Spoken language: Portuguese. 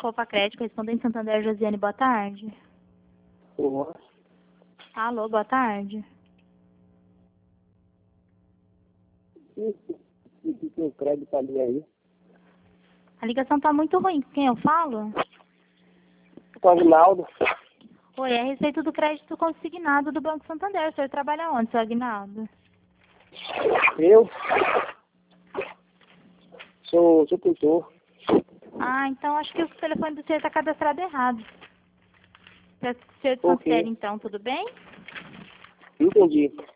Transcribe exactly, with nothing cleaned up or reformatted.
Copa Crédito, correspondente Santander, Josiane, boa tarde. Porra. Alô, boa tarde. E tem crédito ali aí? A ligação tá muito ruim. Com quem eu falo? Com o Aguinaldo. Oi, é a respeito do crédito consignado do Banco Santander. O senhor trabalha onde, seu Aguinaldo? Eu? Sou, sou pintor. Ah, então acho que o telefone do senhor está cadastrado errado. Peço que o senhor Por quê? transfere então, tudo bem? Entendi.